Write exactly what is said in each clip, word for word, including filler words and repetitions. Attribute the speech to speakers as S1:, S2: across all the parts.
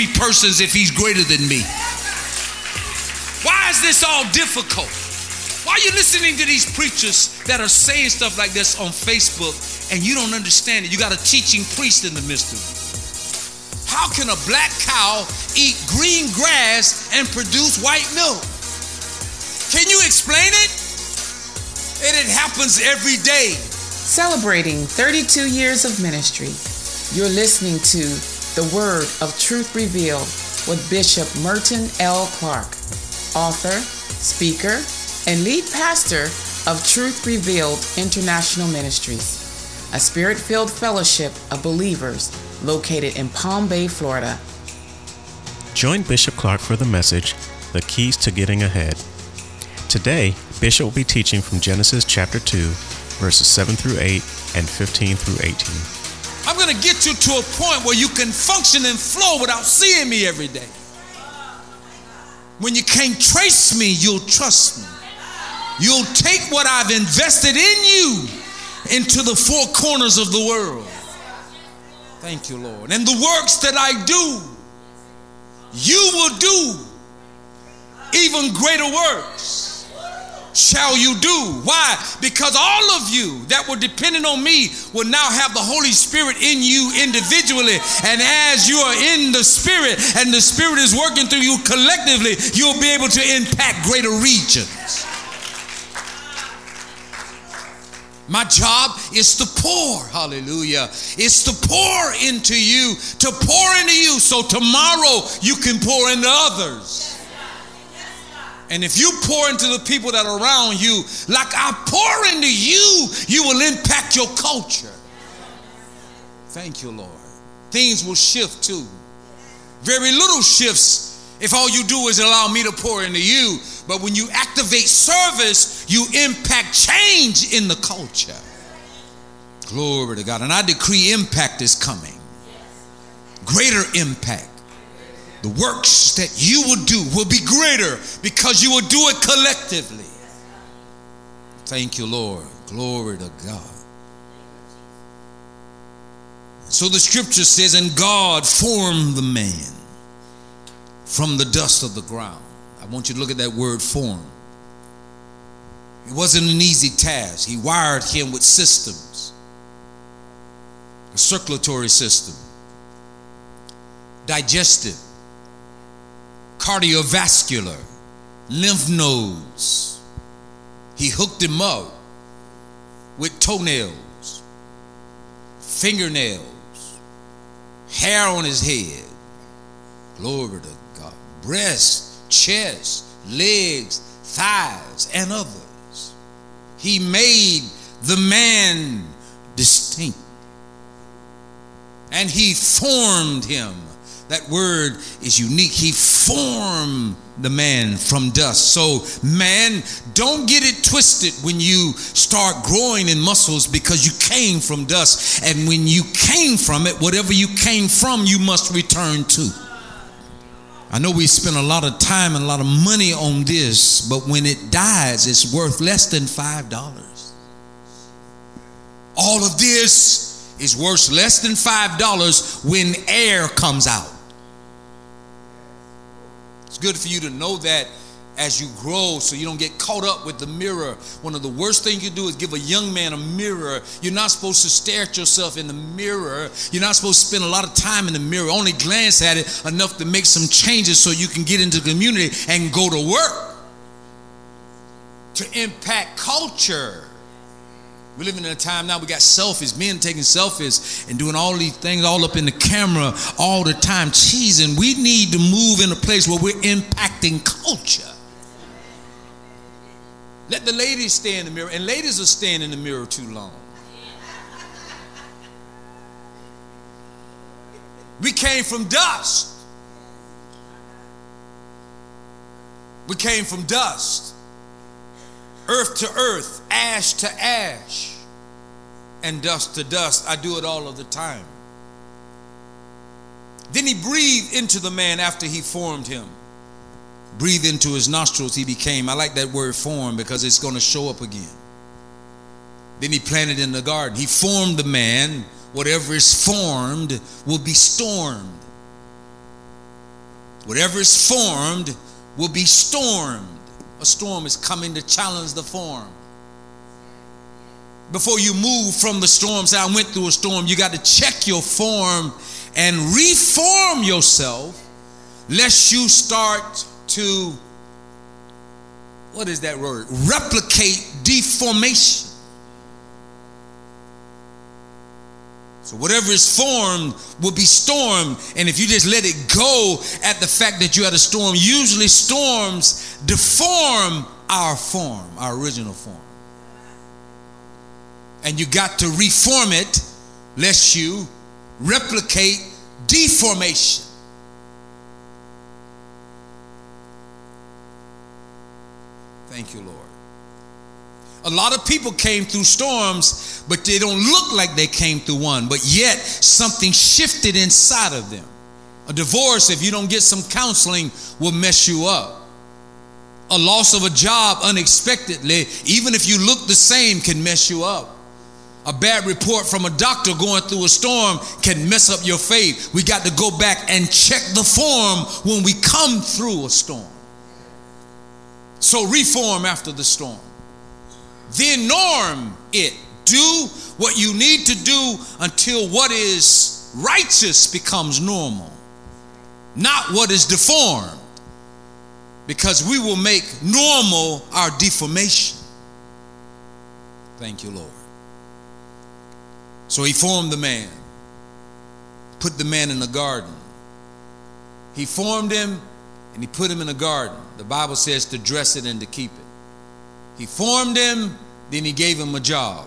S1: three persons if he's greater than me? Why is this all difficult? Why are you listening to these preachers that are saying stuff like this on Facebook and you don't understand it? You got a teaching priest in the midst of it. How can a black cow eat green grass and produce white milk? Can you explain it? And it happens every day.
S2: Celebrating thirty-two years of ministry, you're listening to The Word of Truth Revealed with Bishop Merton L. Clark, author, speaker, and lead pastor of Truth Revealed International Ministries, a spirit-filled fellowship of believers located in Palm Bay, Florida.
S3: Join Bishop Clark for the message, The Keys to Getting Ahead. Today, Bishop will be teaching from Genesis chapter two, verses seven through eight and fifteen through eighteen.
S1: I'm going to get you to a point where you can function and flow without seeing me every day. When you can't trace me, you'll trust me. You'll take what I've invested in you into the four corners of the world. Thank you, Lord. And the works that I do, you will do. Even greater works shall you do. Why? Because all of you that were dependent on me will now have the Holy Spirit in you individually. And as you are in the Spirit and the Spirit is working through you collectively, you'll be able to impact greater regions. My job is to pour, hallelujah. It's to pour into you, to pour into you so tomorrow you can pour into others. And if you pour into the people that are around you, like I pour into you, you will impact your culture. Thank you, Lord. Things will shift too. Very little shifts if all you do is allow me to pour into you. But when you activate service, you impact change in the culture. Glory to God. And I decree impact is coming. Greater impact. The works that you will do will be greater because you will do it collectively. Thank you, Lord. Glory to God. So the scripture says, and God formed the man from the dust of the ground. I want you to look at that word form. It wasn't an easy task. He wired him with systems. A circulatory system, digestive, cardiovascular, lymph nodes. He hooked him up with toenails, fingernails, hair on his head. Glory to God. Breast, chest, legs, thighs, and others. He made the man distinct. And he formed him. That word is unique. He formed the man from dust. So, man, don't get it twisted when you start growing in muscles because you came from dust. And when you came from it, whatever you came from, you must return to. I know we spend a lot of time and a lot of money on this, but when it dies, it's worth less than five dollars. All of this is worth less than five dollars when air comes out. It's good for you to know that as you grow so you don't get caught up with the mirror. One of the worst things you do is give a young man a mirror. You're not supposed to stare at yourself in the mirror. You're not supposed to spend a lot of time in the mirror. Only glance at it enough to make some changes so you can get into the community and go to work to impact culture. We're living in a time now we got selfies, men taking selfies and doing all these things all up in the camera all the time, cheesing. We need to move in a place where we're impacting culture. Let the ladies stay in the mirror, and ladies are staying in the mirror too long. We came from dust. We came from dust. Earth to earth, ash to ash, and dust to dust. I do it all of the time. Then he breathed into the man after he formed him. Breathed into his nostrils, he became. I like that word form because it's going to show up again. Then he planted in the garden. He formed the man. Whatever is formed will be stormed. Whatever is formed will be stormed. A storm is coming to challenge the form. Before you move from the storm, say, I went through a storm, you got to check your form and reform yourself, lest you start to, what is that word? Replicate deformation. So whatever is formed will be stormed. And if you just let it go at the fact that you had a storm, usually storms deform our form, our original form. And you got to reform it lest you replicate deformation. Thank you, Lord. A lot of people came through storms, but they don't look like they came through one. But yet, something shifted inside of them. A divorce, if you don't get some counseling, will mess you up. A loss of a job unexpectedly, even if you look the same, can mess you up. A bad report from a doctor going through a storm can mess up your faith. We got to go back and check the form when we come through a storm. So reform after the storm. Then norm it. Do what you need to do until what is righteous becomes normal, not what is deformed, because we will make normal our deformation. Thank you, Lord. So he formed the man, put the man in the garden. He formed him and he put him in a garden. The Bible says to dress it and to keep it. He formed him, then he gave him a job.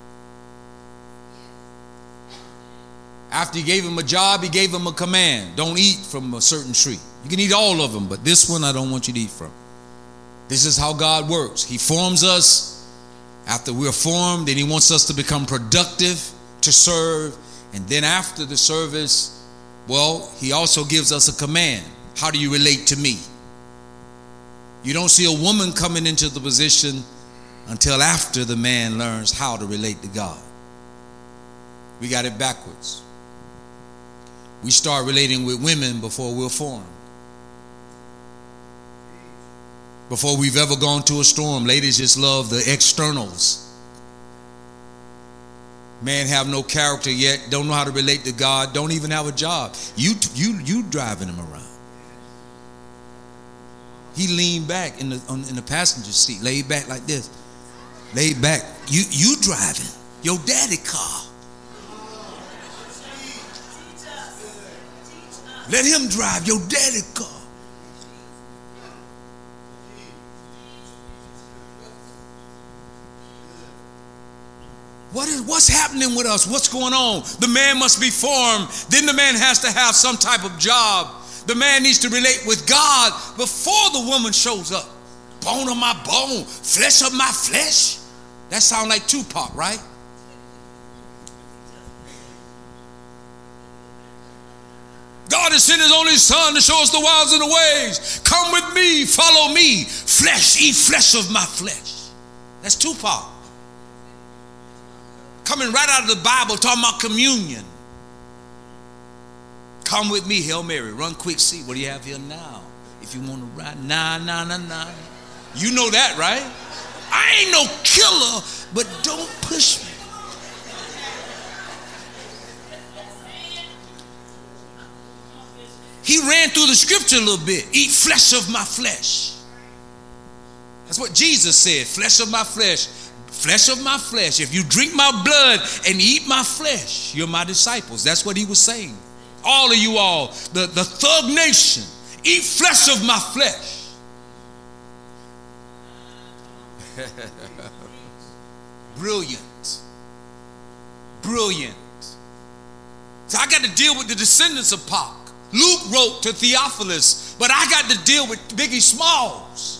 S1: After he gave him a job, he gave him a command. Don't eat from a certain tree. You can eat all of them, but this one I don't want you to eat from. This is how God works. He forms us. After we're formed, then he wants us to become productive, to serve. And then after the service, well, he also gives us a command. How do you relate to me? You don't see a woman coming into the position until after the man learns how to relate to God. We got it backwards. We start relating with women before we're formed. Before we've ever gone to a storm, ladies just love the externals. Man have no character yet, don't know how to relate to God, don't even have a job. You you you driving him around. He leaned back in the on, in the passenger seat, laid back like this. Laid back. You you driving your daddy car. Let him drive your daddy car. What is what's happening with us? What's going on? The man must be formed. Then the man has to have some type of job. The man needs to relate with God before the woman shows up. Bone of my bone, flesh of my flesh. That sounds like Tupac, right? God has sent his only son to show us the wilds and the ways. Come with me, follow me. Flesh, eat flesh of my flesh. That's Tupac. Coming right out of the Bible, talking about communion. Come with me, Hail Mary. Run quick, see what do you have here now? If you want to ride, nah, nah, nah, nah. You know that, right? I ain't no killer, but don't push me. He ran through the scripture a little bit. Eat flesh of my flesh. That's what Jesus said. Flesh of my flesh. Flesh of my flesh. If you drink my blood and eat my flesh, you're my disciples. That's what he was saying. All of you all, the, the thug nation, eat flesh of my flesh. Brilliant. Brilliant. So I got to deal with the descendants of Pac. Luke wrote to Theophilus, but I got to deal with Biggie Smalls.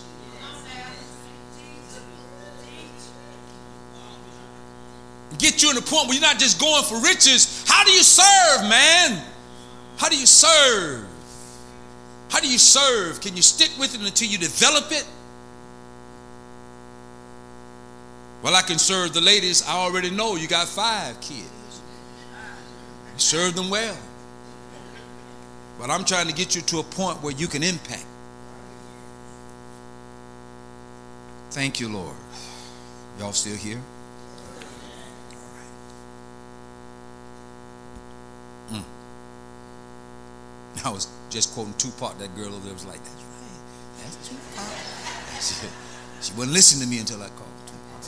S1: Get you in a point where you're not just going for riches. How do you serve, man? How do you serve? How do you serve? Can you stick with it until you develop it? Well, I can serve the ladies. I already know you got five kids. You serve them well. But I'm trying to get you to a point where you can impact. Thank you, Lord. Y'all still here? All right. Mm. I was just quoting Tupac. That girl over there was like, that's right. That's Tupac. She, she wouldn't listen to me until I called Tupac.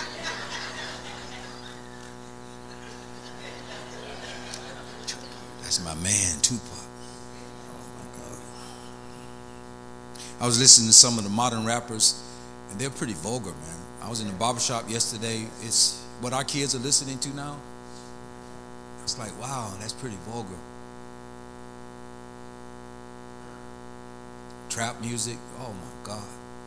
S1: That's my man, Tupac. I was listening to some of the modern rappers, and they're pretty vulgar, man. I was in the barbershop yesterday. It's what our kids are listening to now. It's like, wow, that's pretty vulgar. Trap music, oh my God.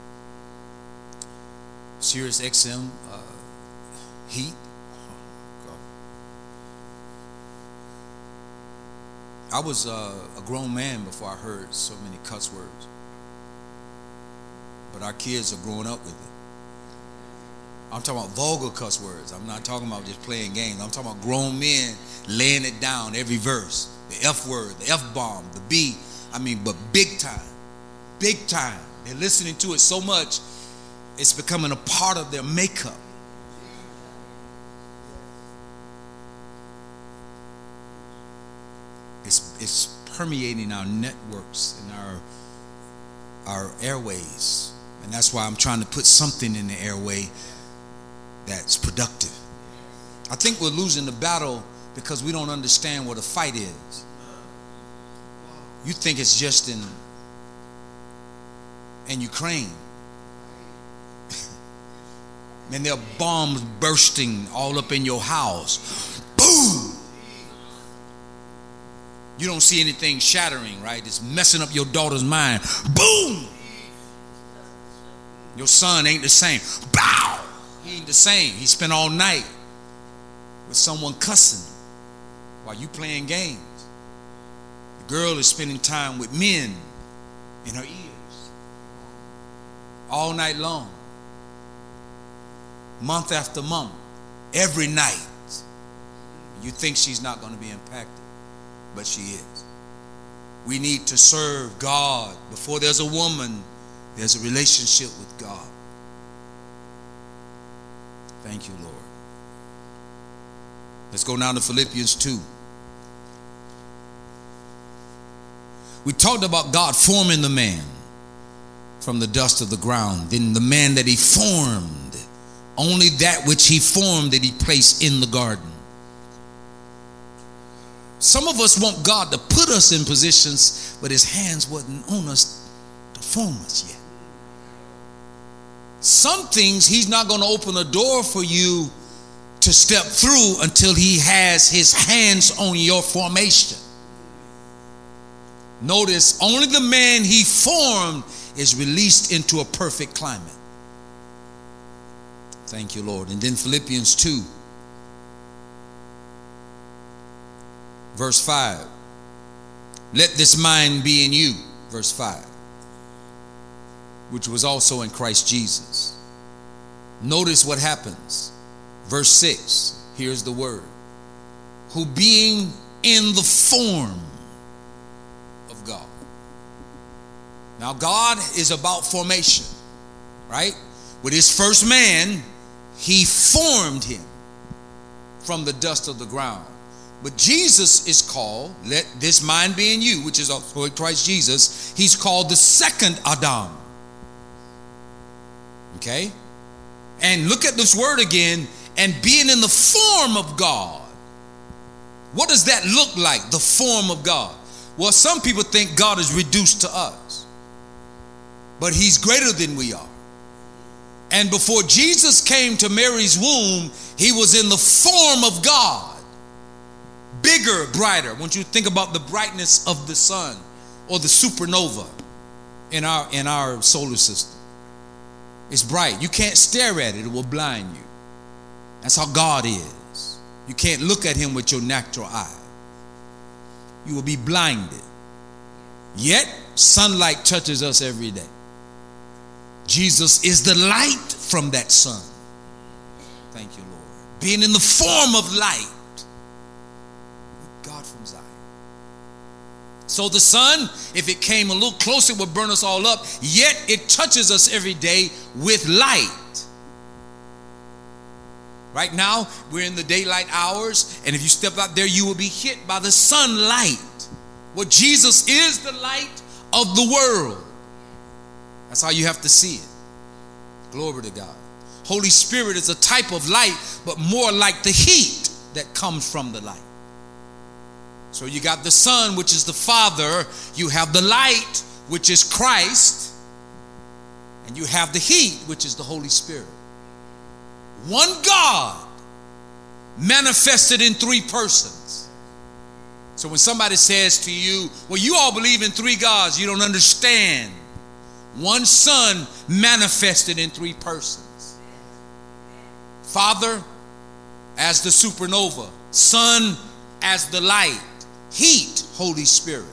S1: Sirius X M, uh, Heat. Oh, God. I was uh, a grown man before I heard so many cuss words. But our kids are growing up with it. I'm talking about vulgar cuss words. I'm not talking about just playing games. I'm talking about grown men laying it down every verse. The F word, the F bomb, the B. I mean, but big time. Big time. They're listening to it so much, it's becoming a part of their makeup. It's, it's permeating our networks and our, our airways. And that's why I'm trying to put something in the airway that's productive. I think we're losing the battle because we don't understand what a fight is. You think it's just in, in Ukraine. And there are bombs bursting all up in your house. Boom! You don't see anything shattering, right? It's messing up your daughter's mind. Boom! Your son ain't the same. Bow! He ain't the same. He spent all night with someone cussing while you playing games. The girl is spending time with men in her ears all night long, month after month, every night. You think she's not going to be impacted, but she is. We need to serve God. Before there's a woman, there's a relationship with God. Thank you, Lord. Let's go now to Philippians two. We talked about God forming the man from the dust of the ground. Then the man that he formed, only that which he formed that he placed in the garden. Some of us want God to put us in positions, but his hands wasn't on us to form us yet. Some things he's not going to open a door for you to step through until he has his hands on your formation. Notice, only the man he formed is released into a perfect climate. Thank you, Lord. And then Philippians two, verse five. Let this mind be in you, verse five, which was also in Christ Jesus. Notice what happens. Verse six, here's the word. Who being in the form of God. Now God is about formation, right? With his first man, he formed him from the dust of the ground. But Jesus is called, let this mind be in you, which is also in Christ Jesus. He's called the second Adam. Okay? And look at this word again, and being in the form of God. What does that look like, the form of God? Well, some people think God is reduced to us, but he's greater than we are. And before Jesus came to Mary's womb, he was in the form of God. Bigger, brighter. I want you to think about the brightness of the sun or the supernova in our, in our solar system. It's bright. You can't stare at it. It will blind you. That's how God is. You can't look at him with your natural eye. You will be blinded. Yet, sunlight touches us every day. Jesus is the light from that sun. Thank you, Lord. Being in the form of light. God from Zion. So the sun, if it came a little closer, it would burn us all up. Yet it touches us every day with light. Right now, we're in the daylight hours, and if you step out there, you will be hit by the sunlight. Well, Jesus is the light of the world. That's how you have to see it. Glory to God. Holy Spirit is a type of light, but more like the heat that comes from the light. So you got the sun, which is the Father. You have the light, which is Christ. And you have the heat, which is the Holy Spirit. One God manifested in three persons. So when somebody says to you, well, you all believe in three gods, you don't understand. One Son manifested in three persons. Father as the supernova, Son as the light, heat, Holy Spirit.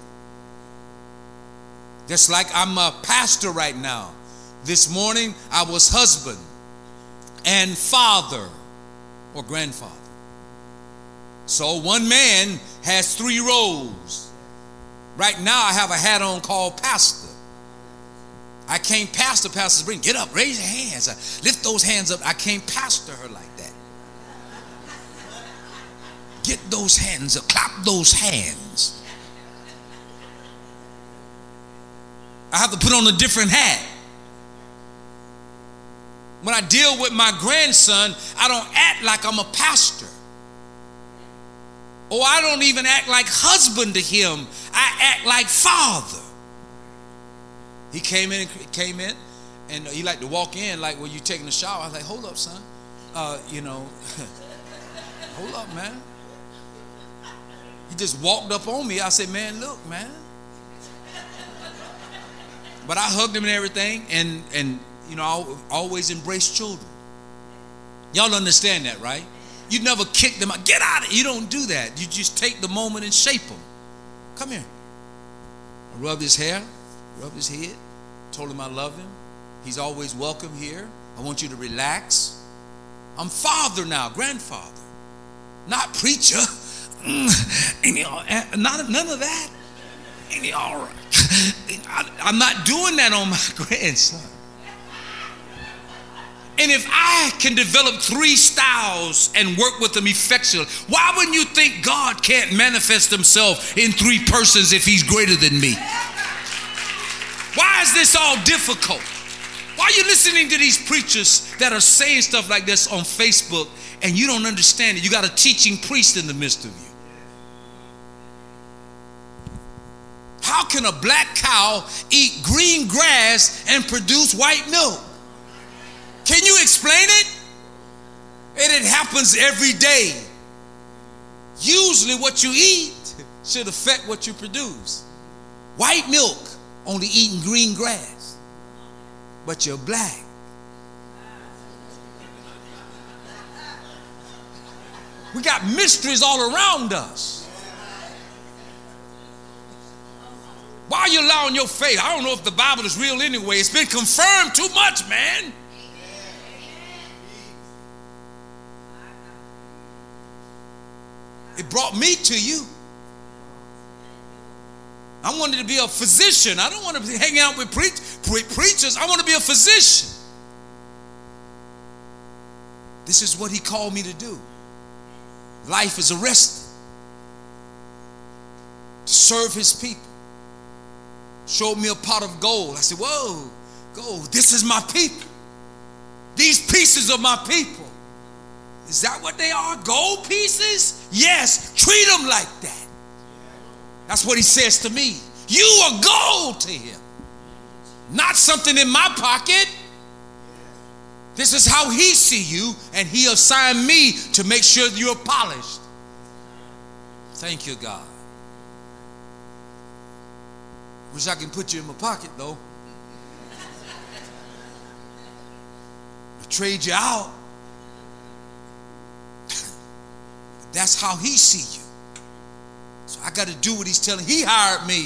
S1: Just like I'm a pastor right now. This morning I was husband and father or grandfather. So one man has three roles. Right now I have a hat on called pastor. I can't pastor Pastor Spring. Get up, raise your hands. Lift those hands up. I can't pastor her like that. Get those hands up. Clap those hands. I have to put on a different hat. When I deal with my grandson, I don't act like I'm a pastor. Or I don't even act like husband to him. I act like father. He came in, came in, and he liked to walk in like, when you taking a shower. I was like, hold up, son. Uh, you know, hold up, man. He just walked up on me. I said, man, look, man. But I hugged him and everything, and and you know, I always embrace children. Y'all understand that, right? You never kick them out. Get out of it. You don't do that. You just take the moment and shape them. Come here. I rubbed his hair, rubbed his head, told him I love him. He's always welcome here. I want you to relax. I'm father now, grandfather, not preacher. Not none of that. All right. I'm not doing that on my grandson. And if I can develop three styles and work with them effectually, why wouldn't you think God can't manifest himself in three persons if he's greater than me? Why is this all difficult? Why are you listening to these preachers that are saying stuff like this on Facebook and you don't understand it? You got a teaching priest in the midst of you. How can a black cow eat green grass and produce white milk? Can you explain it? And it happens every day. Usually what you eat should affect what you produce. White milk, only eating green grass. But you're black. We got mysteries all around us. Why are you allowing your faith? I don't know if the Bible is real anyway. It's been confirmed too much, man. It brought me to you. I wanted to be a physician. I don't want to be hanging out with pre- pre- preachers. I want to be a physician. This is what he called me to do. Life is arrested. To serve his people. Showed me a pot of gold. I said, whoa, gold, this is my people. These pieces are my people. Is that what they are? Gold pieces? Yes, treat them like that. That's what he says to me. You are gold to him. Not something in my pocket. This is how he see you, and he assigned me to make sure you're polished. Thank you, God. Wish I can put you in my pocket, though. I'll trade you out. That's how he see you. So I got to do what he's telling. He hired me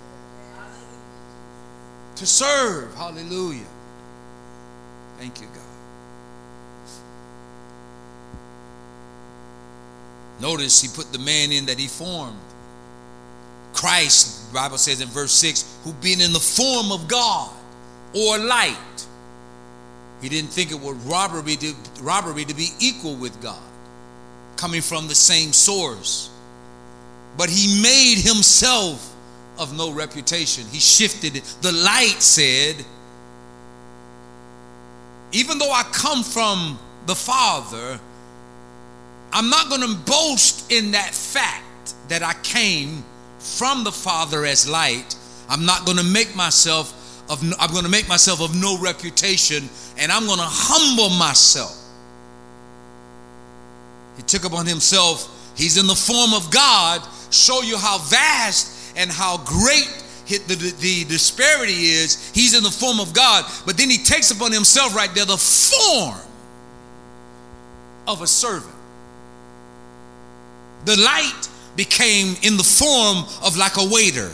S1: to serve. Hallelujah. Thank you, God. Notice he put the man in that he formed. Christ, the Bible says in verse six, who being in the form of God or light, he didn't think it was robbery to, robbery to be equal with God, coming from the same source. But he made himself of no reputation. He shifted it. The light said, even though I come from the Father, I'm not going to boast in that fact that I came from the Father as light. I'm not going to make myself of I'm going to make myself of no reputation, and I'm going to humble myself. He took upon himself, he's in the form of God, show you how vast and how great the, the, the disparity is. He's in the form of God, but then he takes upon himself right there the form of a servant. The light became in the form of like a waiter.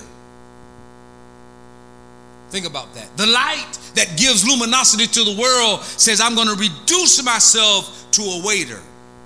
S1: Think about that. The light that gives luminosity to the world says, I'm going to reduce myself to a waiter.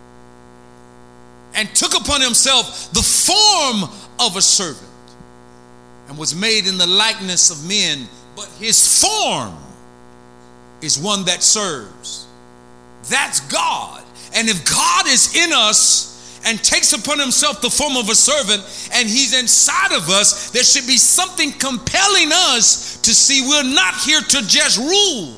S1: And took upon himself the form of a servant and was made in the likeness of men. But his form is one that serves. That's God. And if God is in us and takes upon himself the form of a servant, and he's inside of us, there should be something compelling us to see we're not here to just rule,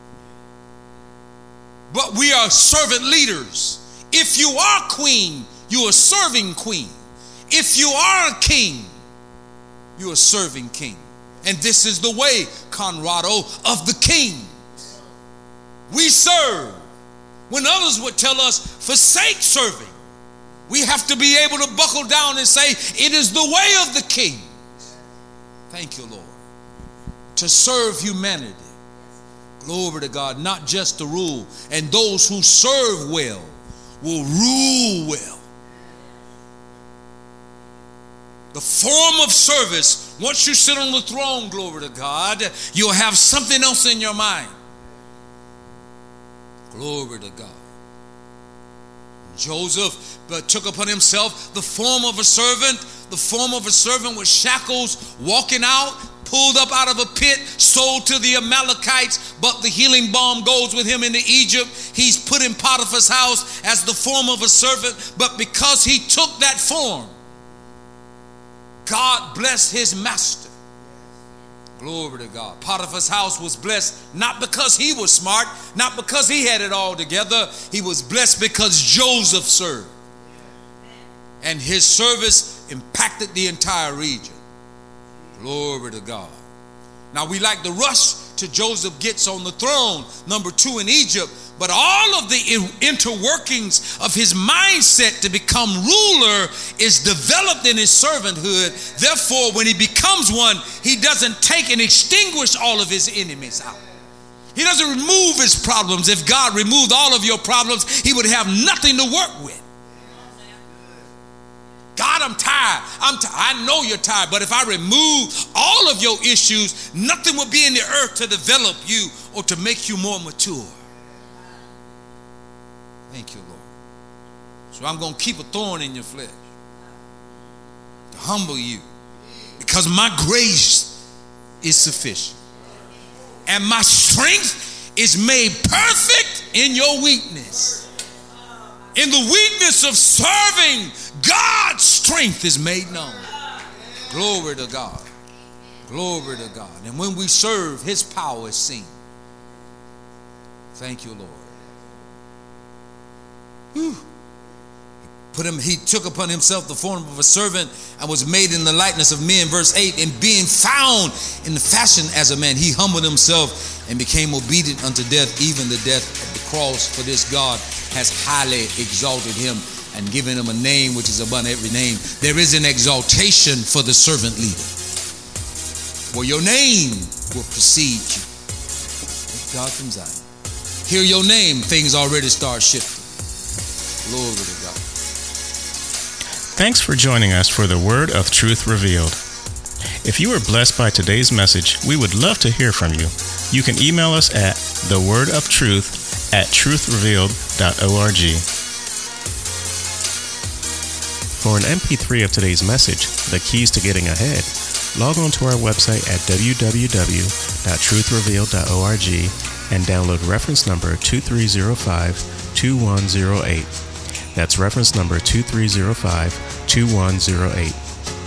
S1: but we are servant leaders. If you are queen, you are serving queen. If you are a king, you are serving king. And this is the way, Conrado, of the king. We serve when others would tell us, forsake serving. We have to be able to buckle down and say, it is the way of the king. Thank you, Lord. To serve humanity. Glory to God, not just to rule. And those who serve well will rule well. The form of service, once you sit on the throne, glory to God, you'll have something else in your mind. Glory to God. Joseph but took upon himself the form of a servant, the form of a servant with shackles, walking out, pulled up out of a pit, sold to the Amalekites, but the healing balm goes with him into Egypt. He's put in Potiphar's house as the form of a servant, but because he took that form, God blessed his master. Glory to God. Potiphar's house was blessed not because he was smart, not because he had it all together. He was blessed because Joseph served. And his service impacted the entire region. Glory to God. Now we like to rush to Joseph gets on the throne, number two in Egypt, but all of the interworkings of his mindset to become ruler is developed in his servanthood. Therefore, when he becomes one, he doesn't take and extinguish all of his enemies out. He doesn't remove his problems. If God removed all of your problems, he would have nothing to work with. God, I'm tired. I'm t- I know you're tired, but if I remove all of your issues, nothing will be in the earth to develop you or to make you more mature. Thank you, Lord. So I'm going to keep a thorn in your flesh to humble you, because my grace is sufficient and my strength is made perfect in your weakness. In the weakness of serving, God's strength is made known. Glory to God. Glory to God. And when we serve, his power is seen. Thank you, Lord. Whew. Put him, he took upon himself the form of a servant and was made in the likeness of men. Verse eight, and being found in the fashion as a man, he humbled himself and became obedient unto death, even the death of the cross. For this God has highly exalted him and given him a name which is above every name. There is an exaltation for the servant leader, where your name will precede you. God from Zion. Hear your name, things already start shifting. Glory to God.
S3: Thanks for joining us for the Word of Truth Revealed. If you were blessed by today's message, we would love to hear from you. You can email us at thewordofTruth at truth revealed dot org. For an M P three of today's message, The Keys to Getting Ahead, log on to our website at w w w dot truth revealed dot org and download reference number two three zero five two one zero eight. That's reference number two three zero five two one zero eight.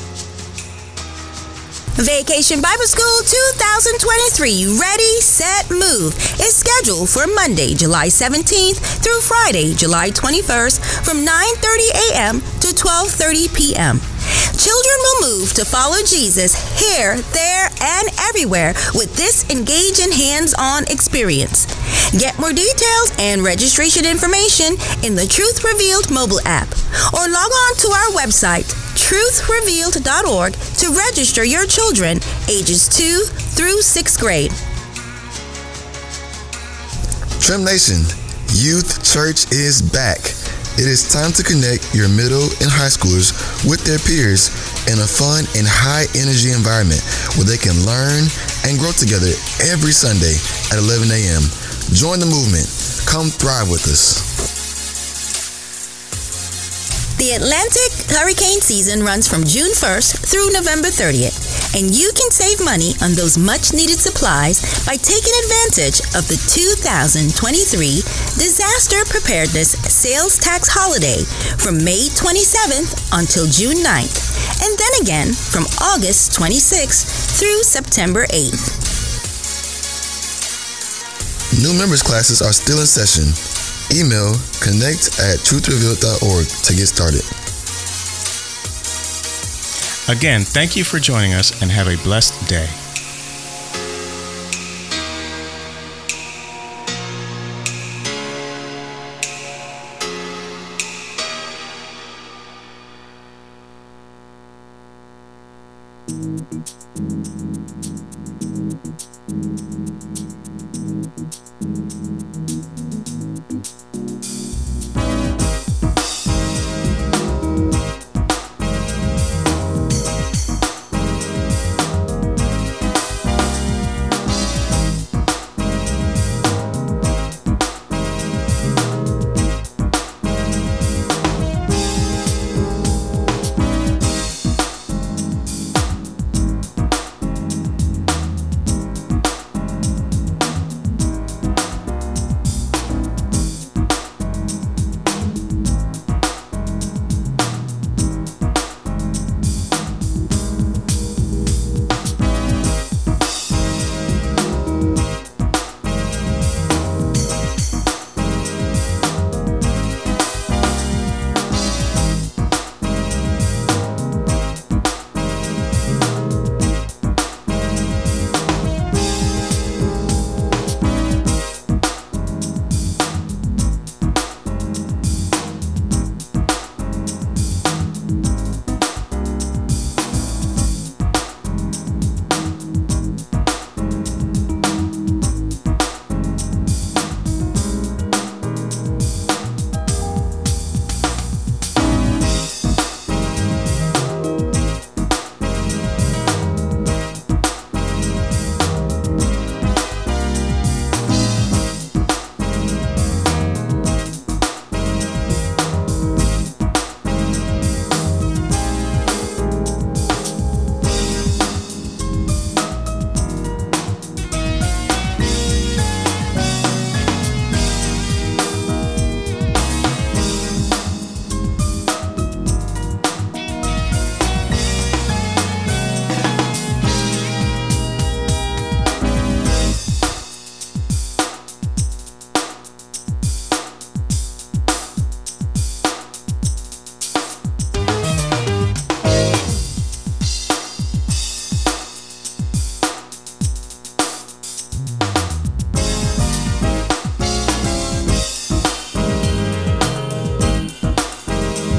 S4: Vacation Bible School twenty twenty-three Ready, Set, Move is scheduled for Monday, July seventeenth through Friday, July twenty-first from nine thirty a.m. to twelve thirty p.m. Children will move to follow Jesus here, there, and everywhere with this engaging hands-on experience. Get more details and registration information in the Truth Revealed mobile app or log on to our website, truth revealed dot org, to register your children ages two through sixth grade.
S5: Trim Nation, Youth Church is back. It is time to connect your middle and high schoolers with their peers in a fun and high-energy environment where they can learn and grow together every Sunday at eleven a.m. Join the movement. Come thrive with us.
S4: The Atlantic hurricane season runs from June first through November thirtieth, and you can save money on those much-needed supplies by taking advantage of the two thousand twenty-three Disaster Preparedness Sales Tax Holiday from May twenty-seventh until June ninth, and then again from August twenty-sixth through September eighth.
S5: New members classes are still in session. Email connect at truth revealed dot org to get started.
S3: Again, thank you for joining us and have a blessed day.